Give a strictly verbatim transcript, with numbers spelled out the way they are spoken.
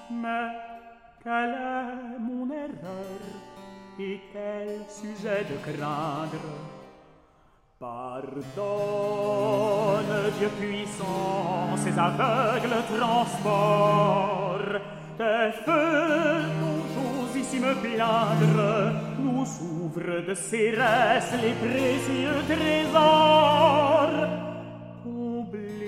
Mais quelle est mon erreur et quel sujet de craindre? Pardonne, Dieu puissant, ces aveugles transports, tes feux dont j'ose ici me plaindre, nous ouvrent de cérès les précieux trésors. Comblés